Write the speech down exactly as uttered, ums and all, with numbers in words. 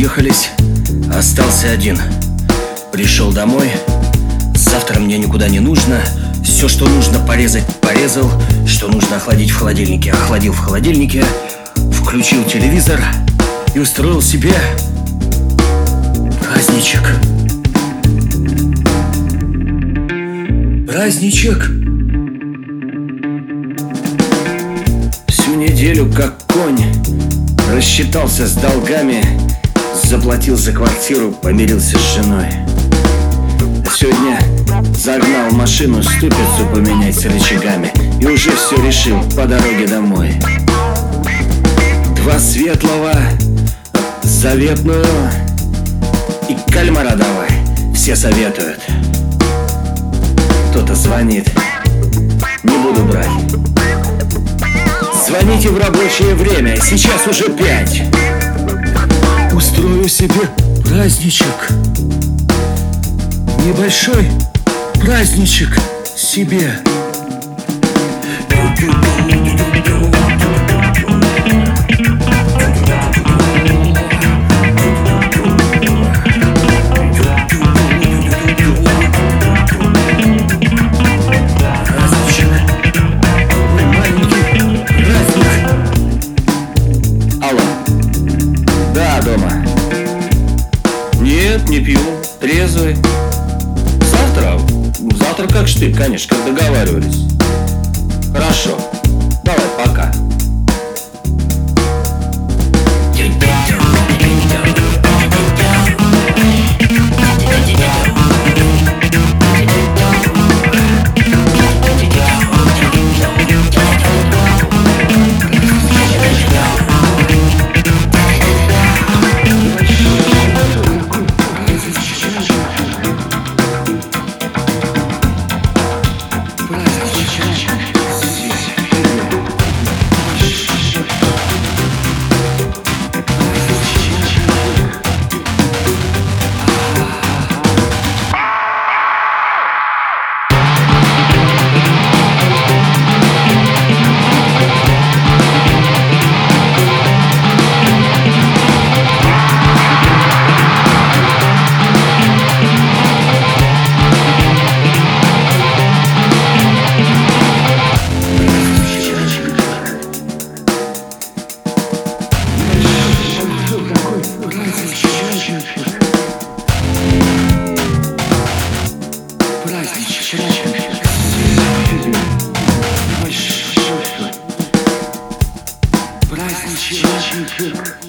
разъехались, остался один. Пришел домой. Завтра мне никуда не нужно. Все, что нужно порезать, порезал. Что нужно охладить в холодильнике, охладил в холодильнике. Включил телевизор и устроил себе праздничек. Праздничек. Всю неделю, как конь, рассчитался с долгами, заплатил за квартиру, помирился с женой. А сегодня загнал машину ступицу поменять с рычагами и уже все решил по дороге домой. Два светлого, заветную и кальмара давай, все советуют. Кто-то звонит, не буду брать. Звоните в рабочее время, сейчас уже пять. Устрою себе праздничек, небольшой праздничек себе. Дома. Нет, не пью, трезвый. Завтра? Завтра как штык, конечно, как договаривались. Хорошо, давай, пока. Праздничек.